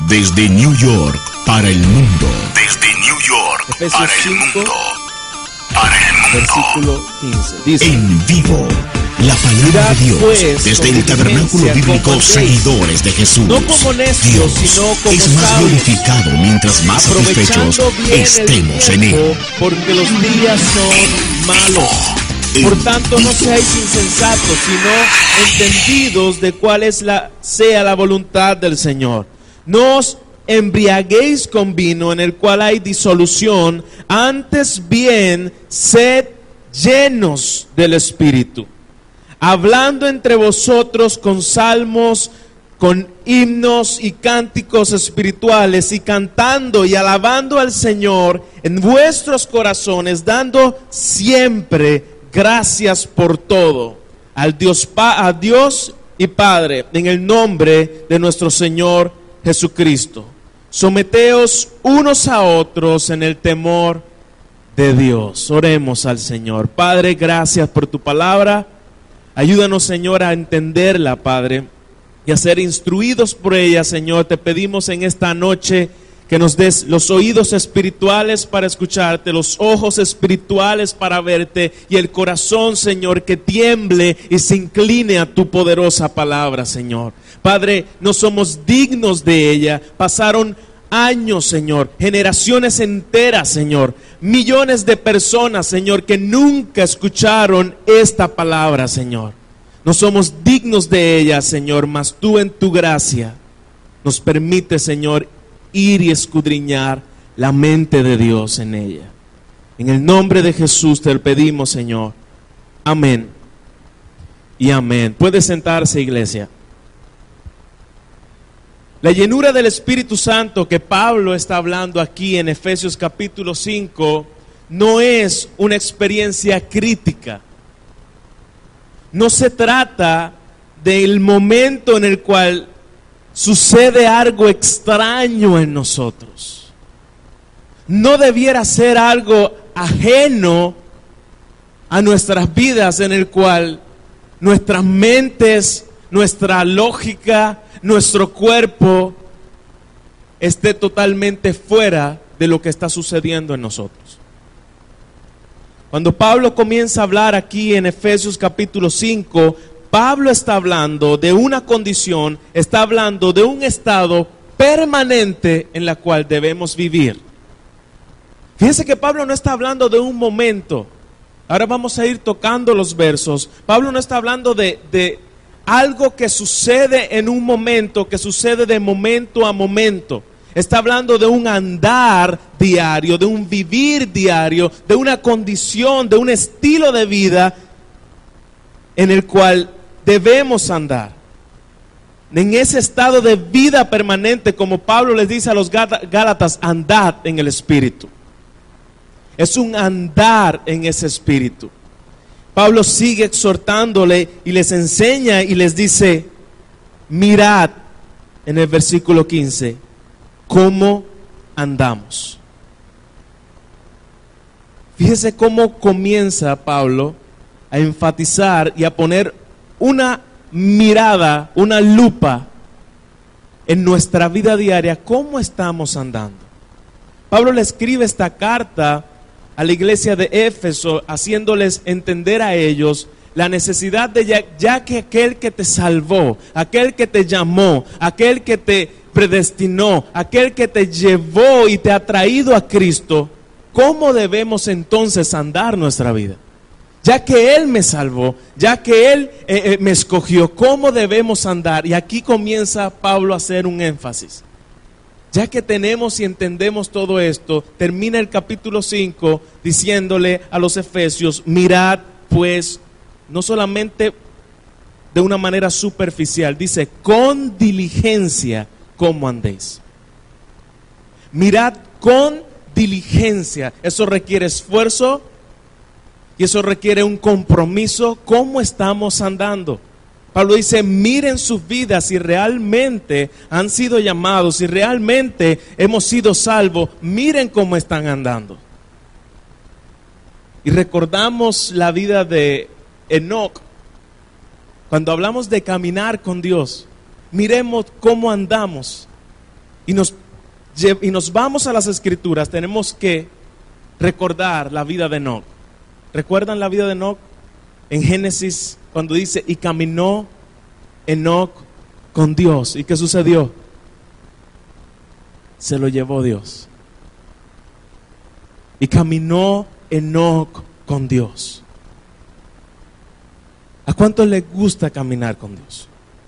Desde New York para el mundo. Desde New York Efesios para el 5, mundo. Para el mundo. versículo 15. Dice: En vivo. La palabra Mirad, de Dios pues, desde con el tabernáculo diligencia bíblico como Seguidores de Jesús. no como necios, Dios sino como es más sabios, glorificado mientras más satisfechos aprovechando bien estemos el en tiempo, él. porque los días son malos. Por tanto, no seáis insensatos, sino entendidos de cuál sea la voluntad del Señor. No os embriaguéis con vino en el cual hay disolución, antes bien sed llenos del Espíritu, hablando entre vosotros con salmos, con himnos y cánticos espirituales, y cantando y alabando al Señor en vuestros corazones, dando siempre gracias por todo a Dios y Padre, en el nombre de nuestro Señor Jesucristo. Someteos unos a otros en el temor de Dios. Oremos al Señor. Padre, gracias por tu palabra. Ayúdanos, Señor, a entenderla, Padre, y a ser instruidos por ella, Señor. Te pedimos en esta noche que nos des los oídos espirituales para escucharte, los ojos espirituales para verte, y el corazón, Señor, que tiemble y se incline a tu poderosa palabra, Señor. Padre, no somos dignos de ella. Pasaron años, Señor, generaciones enteras, Señor, millones de personas, Señor, que nunca escucharon esta palabra, Señor. No somos dignos de ella, Señor, mas tú en tu gracia nos permites, Señor, ir y escudriñar la mente de Dios en ella. En el nombre de Jesús te lo pedimos, Señor. Amén y amén. Puede sentarse, iglesia. La llenura del Espíritu Santo que Pablo está hablando aquí en Efesios capítulo 5 no es una experiencia crítica. No se trata del momento en el cual sucede algo extraño en nosotros. No debiera ser algo ajeno a nuestras vidas, en el cual nuestras mentes, nuestra lógica, nuestro cuerpo esté totalmente fuera de lo que está sucediendo en nosotros. Cuando Pablo comienza a hablar aquí en Efesios capítulo 5, Pablo está hablando de una condición, está hablando de un estado permanente en la cual debemos vivir. Fíjense que Pablo no está hablando de un momento. Ahora vamos a ir tocando los versos. Pablo no está hablando de algo que sucede en un momento, que sucede de momento a momento. Está hablando de un andar diario, de un vivir diario, de una condición, de un estilo de vida en el cual debemos andar. En ese estado de vida permanente, como Pablo les dice a los Gálatas, andad en el Espíritu. Es un andar en ese Espíritu. Pablo sigue exhortándole y les enseña y les dice: mirad, en el versículo 15, cómo andamos. Fíjese cómo comienza Pablo a enfatizar y a poner una mirada, una lupa en nuestra vida diaria. ¿Cómo estamos andando? Pablo le escribe esta carta a la iglesia de Éfeso, haciéndoles entender a ellos la necesidad de ya que aquel que te salvó, aquel que te llamó, aquel que te predestinó, aquel que te llevó y te ha traído a Cristo, ¿cómo debemos entonces andar nuestra vida? Ya que Él me salvó, ya que Él me escogió, ¿cómo debemos andar? Y aquí comienza Pablo a hacer un énfasis. Ya que tenemos y entendemos todo esto, termina el capítulo 5 diciéndole a los efesios: mirad pues, no solamente de una manera superficial, dice con diligencia cómo andéis. Mirad con diligencia. Eso requiere esfuerzo y eso requiere un compromiso. ¿Cómo estamos andando? Pablo dice: miren sus vidas, si realmente han sido llamados, si realmente hemos sido salvos, miren cómo están andando. Y recordamos la vida de Enoc. Cuando hablamos de caminar con Dios, miremos cómo andamos. y nos vamos a las Escrituras, tenemos que recordar la vida de Enoc. ¿Recuerdan la vida de Enoc? En Génesis, cuando dice, y caminó Enoc con Dios. ¿Y qué sucedió? Se lo llevó Dios. Y caminó Enoc con Dios. ¿A cuántos les gusta caminar con Dios?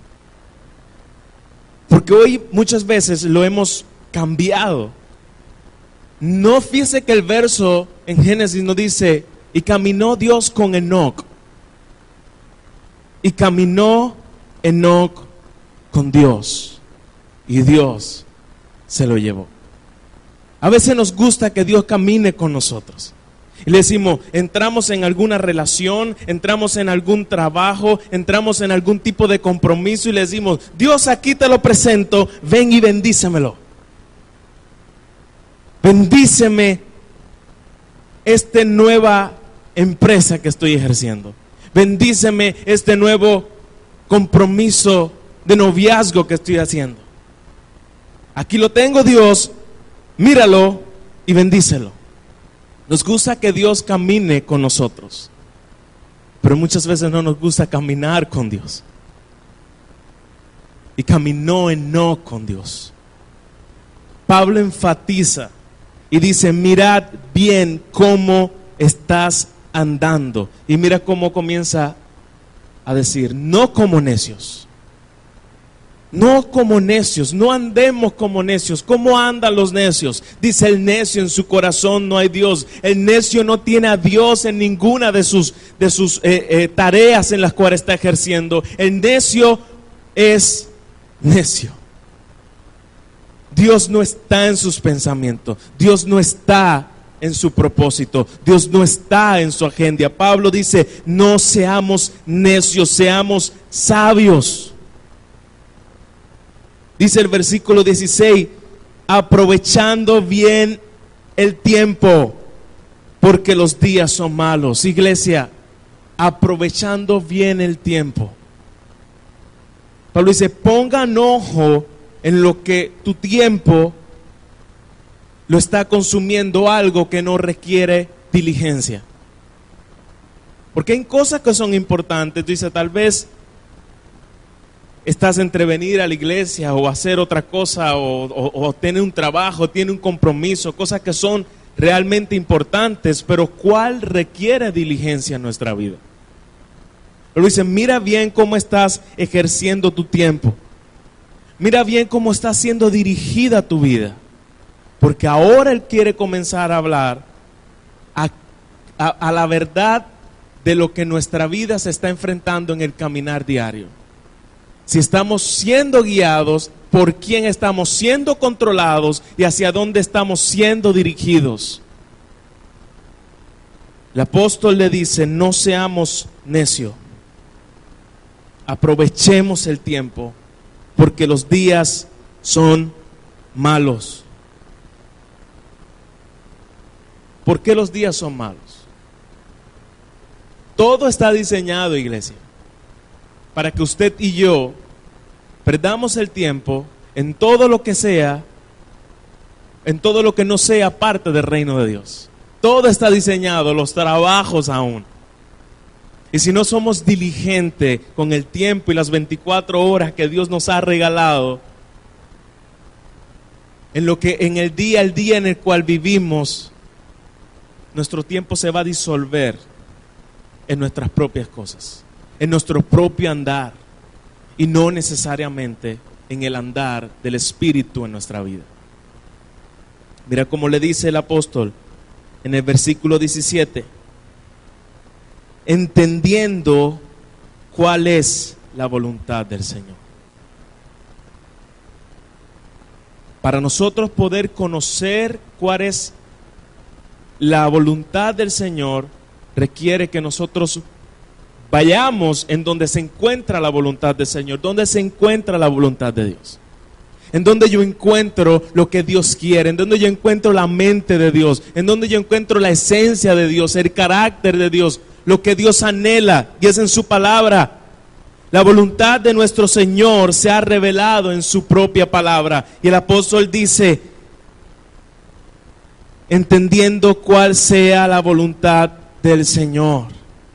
Porque hoy muchas veces lo hemos cambiado. No, fíjese que el verso en Génesis nos dice, y caminó Dios con Enoc. Y caminó Enoc con Dios. Y Dios se lo llevó. A veces nos gusta que Dios camine con nosotros. Y le decimos, entramos en alguna relación, entramos en algún trabajo, entramos en algún tipo de compromiso y le decimos, Dios, aquí te lo presento, ven y bendícemelo. Bendíceme esta nueva empresa que estoy ejerciendo. Bendíceme este nuevo compromiso de noviazgo que estoy haciendo. Aquí lo tengo, Dios, míralo y bendícelo. Nos gusta que Dios camine con nosotros, pero muchas veces no nos gusta caminar con Dios. Y caminó Enoc con Dios. Pablo enfatiza y dice, mirad bien cómo estás andando. Y mira cómo comienza a decir, no como necios. No como necios, no andemos como necios. ¿Cómo andan los necios? Dice el necio, en su corazón no hay Dios. El necio no tiene a Dios en ninguna de sus tareas en las cuales está ejerciendo. El necio es necio. Dios no está en sus pensamientos. Dios no está en su propósito. Dios no está en su agenda. Pablo dice, no seamos necios, seamos sabios. Dice el versículo 16, aprovechando bien el tiempo, porque los días son malos. Iglesia, aprovechando bien el tiempo. Pablo dice, pongan ojo en lo que tu tiempo lo está consumiendo algo que no requiere diligencia. Porque hay cosas que son importantes. Tú dices, tal vez estás entre venir a la iglesia o hacer otra cosa o tener un trabajo, tiene un compromiso, cosas que son realmente importantes, pero ¿cuál requiere diligencia en nuestra vida? Pero dice, mira bien cómo estás ejerciendo tu tiempo. Mira bien cómo está siendo dirigida tu vida. Porque ahora Él quiere comenzar a hablar a la verdad de lo que nuestra vida se está enfrentando en el caminar diario. Si estamos siendo guiados, por quién estamos siendo controlados y hacia dónde estamos siendo dirigidos. El apóstol le dice, no seamos necios, aprovechemos el tiempo, porque los días son malos. ¿Por qué los días son malos? Todo está diseñado, iglesia, para que usted y yo perdamos el tiempo en todo lo que sea, en todo lo que no sea parte del reino de Dios. Todo está diseñado, los trabajos aún. Y si no somos diligentes con el tiempo y las 24 horas que Dios nos ha regalado, en el día en el cual vivimos, nuestro tiempo se va a disolver en nuestras propias cosas, en nuestro propio andar, y no necesariamente en el andar del Espíritu en nuestra vida. Mira cómo le dice el apóstol en el versículo 17, entendiendo cuál es la voluntad del Señor. Para nosotros poder conocer cuál es la voluntad del Señor, requiere que nosotros vayamos en donde se encuentra la voluntad del Señor, donde se encuentra la voluntad de Dios. En donde yo encuentro lo que Dios quiere, en donde yo encuentro la mente de Dios, en donde yo encuentro la esencia de Dios, el carácter de Dios, lo que Dios anhela, y es en su palabra. La voluntad de nuestro Señor se ha revelado en su propia palabra. Y el apóstol dice, entendiendo cuál sea la voluntad del Señor.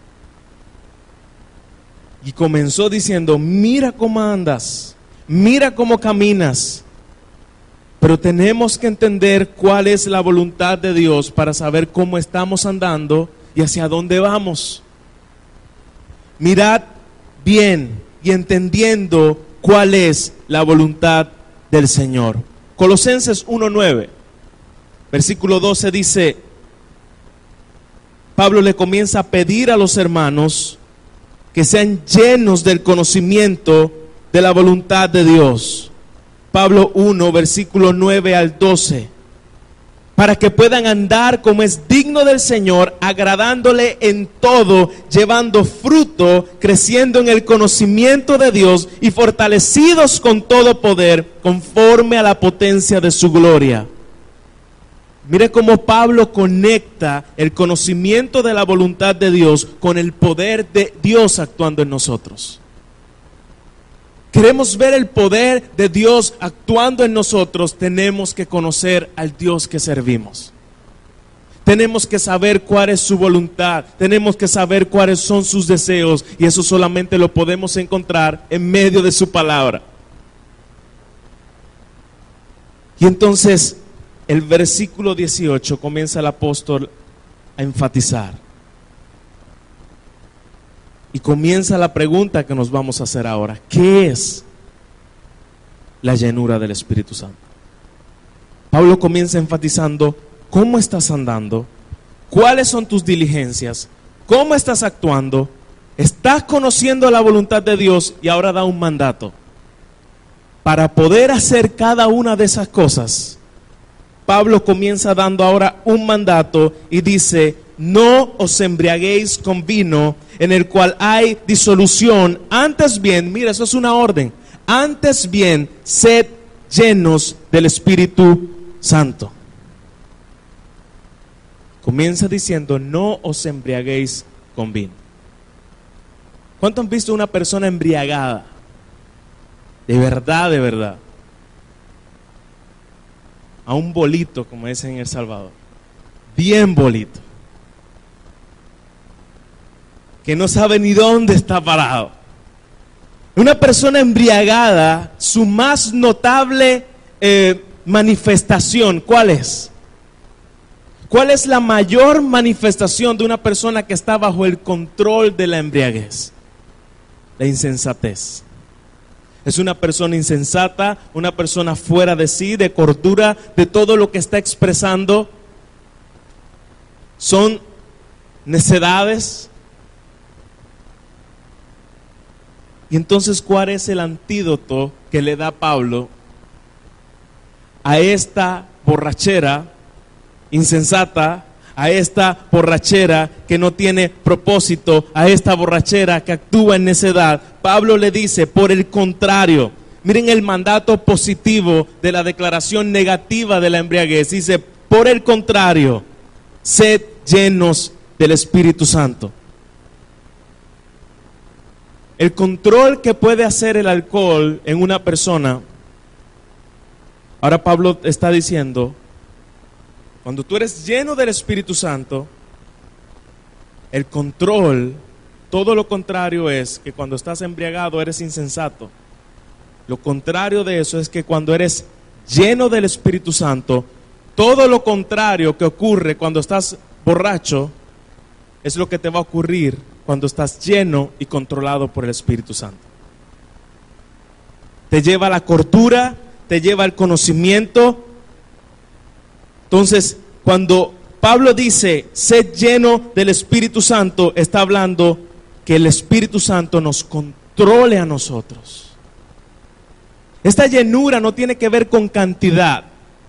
Y comenzó diciendo, mira cómo andas, mira cómo caminas. Pero tenemos que entender cuál es la voluntad de Dios para saber cómo estamos andando y hacia dónde vamos. Mirad bien y entendiendo cuál es la voluntad del Señor. Colosenses 1:9, versículo 12 dice, Pablo le comienza a pedir a los hermanos que sean llenos del conocimiento de la voluntad de Dios. Pablo 1, versículo 9 al 12. Para que puedan andar como es digno del Señor, agradándole en todo, llevando fruto, creciendo en el conocimiento de Dios y fortalecidos con todo poder, conforme a la potencia de su gloria. Mire cómo Pablo conecta el conocimiento de la voluntad de Dios con el poder de Dios actuando en nosotros. Queremos ver el poder de Dios actuando en nosotros, tenemos que conocer al Dios que servimos. Tenemos que saber cuál es su voluntad, tenemos que saber cuáles son sus deseos, y eso solamente lo podemos encontrar en medio de su palabra. Y entonces, el versículo 18 comienza el apóstol a enfatizar. Y comienza la pregunta que nos vamos a hacer ahora. ¿Qué es la llenura del Espíritu Santo? Pablo comienza enfatizando cómo estás andando, cuáles son tus diligencias, cómo estás actuando, estás conociendo la voluntad de Dios, y ahora da un mandato. Para poder hacer cada una de esas cosas, Pablo comienza dando ahora un mandato y dice, no os embriaguéis con vino en el cual hay disolución, antes bien, mira, eso es una orden, antes bien, sed llenos del Espíritu Santo. Comienza diciendo, no os embriaguéis con vino. ¿Cuánto han visto una persona embriagada? De verdad, de verdad. A un bolito, como dicen en El Salvador. Bien bolito. Que no sabe ni dónde está parado. Una persona embriagada, su más notable manifestación, ¿cuál es? ¿Cuál es la mayor manifestación de una persona que está bajo el control de la embriaguez? La insensatez. Es una persona insensata, una persona fuera de sí, de cordura, de todo lo que está expresando. Son necedades. Y entonces, ¿cuál es el antídoto que le da Pablo a esta borrachera insensata, a esta borrachera que no tiene propósito, a esta borrachera que actúa en necedad? Pablo le dice, por el contrario, miren el mandato positivo de la declaración negativa de la embriaguez. Dice, por el contrario, sed llenos del Espíritu Santo. El control que puede hacer el alcohol en una persona, ahora Pablo está diciendo, cuando tú eres lleno del Espíritu Santo, el control, todo lo contrario es que cuando estás embriagado eres insensato. Lo contrario de eso es que cuando eres lleno del Espíritu Santo, todo lo contrario que ocurre cuando estás borracho es lo que te va a ocurrir cuando estás lleno y controlado por el Espíritu Santo. Te lleva a la cordura, te lleva al conocimiento. Entonces, cuando Pablo dice, sed lleno del Espíritu Santo, está hablando que el Espíritu Santo nos controle a nosotros. Esta llenura no tiene que ver con cantidad.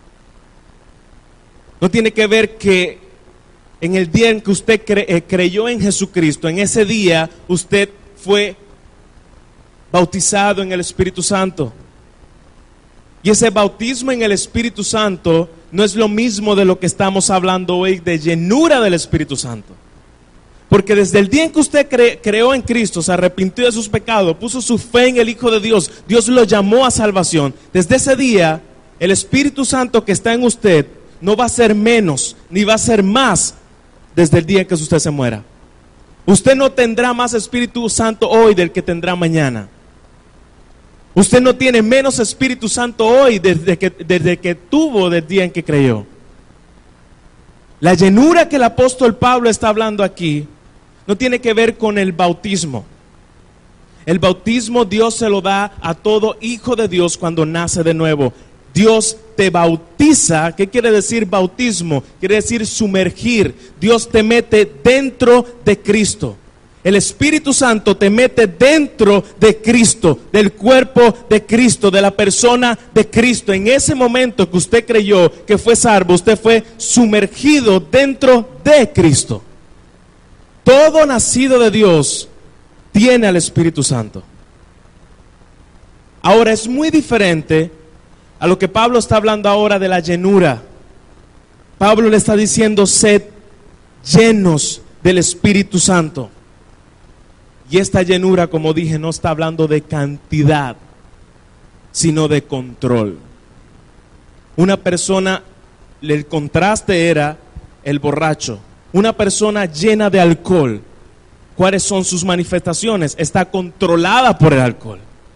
No tiene que ver que en el día en que usted creyó en Jesucristo, en ese día usted fue bautizado en el Espíritu Santo. Y ese bautismo en el Espíritu Santo no es lo mismo de lo que estamos hablando hoy de llenura del Espíritu Santo. Porque desde el día en que usted creó en Cristo, se arrepintió de sus pecados, puso su fe en el Hijo de Dios, Dios lo llamó a salvación. Desde ese día, el Espíritu Santo que está en usted no va a ser menos, ni va a ser más desde el día en que usted se muera. Usted no tendrá más Espíritu Santo hoy del que tendrá mañana. Usted no tiene menos Espíritu Santo hoy desde que tuvo del día en que creyó. La llenura que el apóstol Pablo está hablando aquí no tiene que ver con el bautismo. El bautismo Dios se lo da a todo hijo de Dios cuando nace de nuevo. Dios te bautiza. ¿Qué quiere decir bautismo? Quiere decir sumergir. Dios te mete dentro de Cristo. El Espíritu Santo te mete dentro de Cristo, del cuerpo de Cristo, de la persona de Cristo. En ese momento que usted creyó que fue salvo, usted fue sumergido dentro de Cristo. Todo nacido de Dios tiene al Espíritu Santo. Ahora es muy diferente a lo que Pablo está hablando ahora de la llenura. Pablo le está diciendo: sed llenos del Espíritu Santo. Y esta llenura, como dije, no está hablando de cantidad, sino de control. Una persona, el contraste era el borracho. Una persona llena de alcohol, ¿cuáles son sus manifestaciones? Está controlada por el alcohol.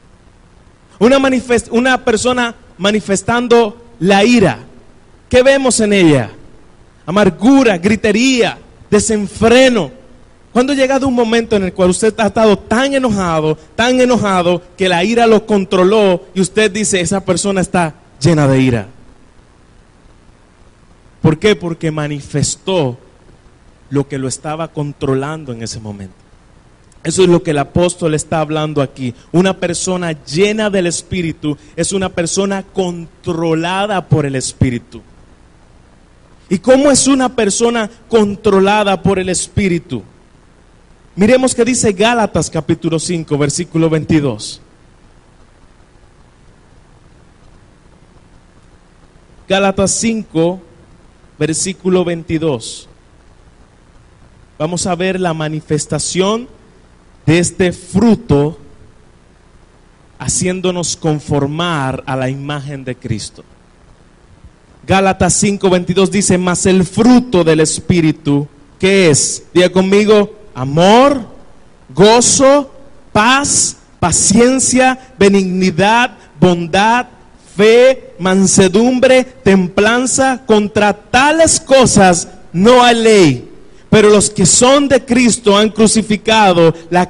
Una persona manifestando la ira, ¿qué vemos en ella? Amargura, gritería, desenfreno. ¿Cuándo ha llegado un momento en el cual usted ha estado tan enojado, que la ira lo controló y usted dice: esa persona está llena de ira? ¿Por qué? Porque manifestó lo que lo estaba controlando en ese momento. Eso es lo que el apóstol está hablando aquí. Una persona llena del Espíritu es una persona controlada por el Espíritu. ¿Y cómo es una persona controlada por el Espíritu? Miremos qué dice Gálatas capítulo 5, versículo 22. Gálatas 5, versículo 22. Vamos a ver la manifestación de este fruto haciéndonos conformar a la imagen de Cristo. Gálatas 5, 22 dice: mas el fruto del Espíritu, ¿qué es? Diga conmigo: amor, gozo, paz, paciencia, benignidad, bondad, fe, mansedumbre, templanza. Contra tales cosas no hay ley. Pero los que son de Cristo han crucificado la